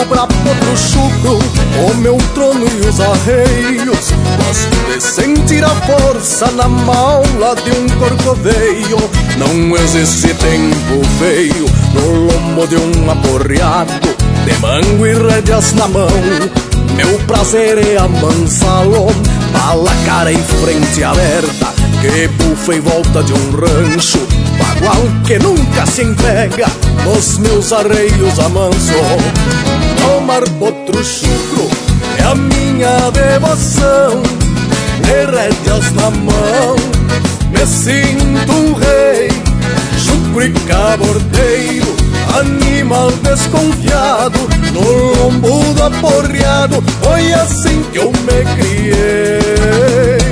perco pra potro chucro o meu trono e os arreios. Gosto de sentir a força na maula de um corcoveio. Não existe tempo feio no lombo de um aporreado, de mango e rédeas na mão. Meu prazer é amansá-lo, bala, cara e frente aberta, que bufa em volta de um rancho, bagual que nunca se entrega, nos meus arreios amanso. Tomar potro chucro é a minha devoção, de rédeas na mão me sinto um rei. Chucro e cabordeiro, animal desconfiado, no lombo do aporreado, foi assim que eu me criei.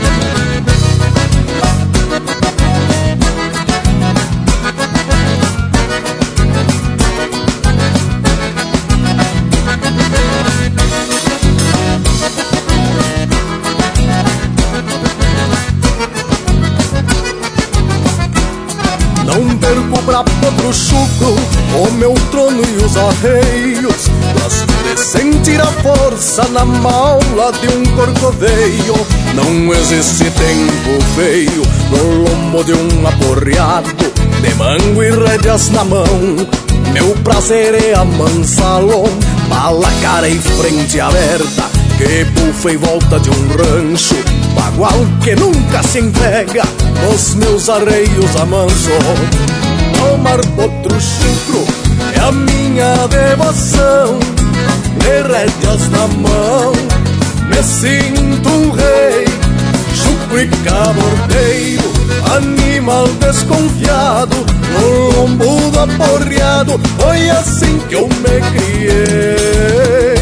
Não perco pra potro chucro o meu trono e os arreios. Gosto de sentir a força na maula de um corcoveio. Não existe tempo feio no lombo de um aporreado, de mango e rédeas na mão. Meu prazer é amansá-lo, bala, cara e frente aberta, que bufa em volta de um rancho, bagual que nunca se entrega, nos meus arreios amanso. Tomar potro chucro é a minha devoção, de rédeas na mão me sinto um rei. Chucro e cabordeiro, animal desconfiado, no lombo do aporreado, foi assim que eu me criei.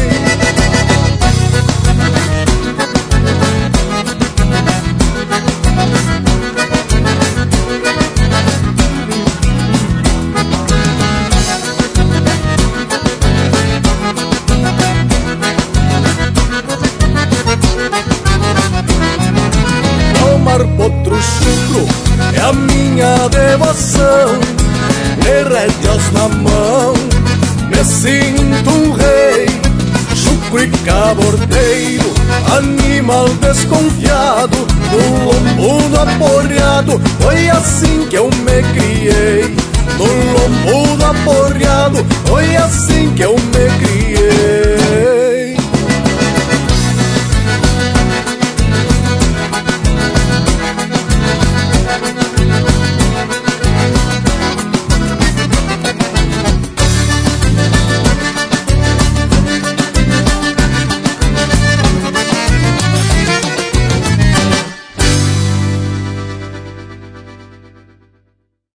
Potro chucro é a minha devoção, de rédeas na mão me sinto um rei. Chucro e cabordeiro, animal desconfiado, no lombo do aporreado, foi assim que eu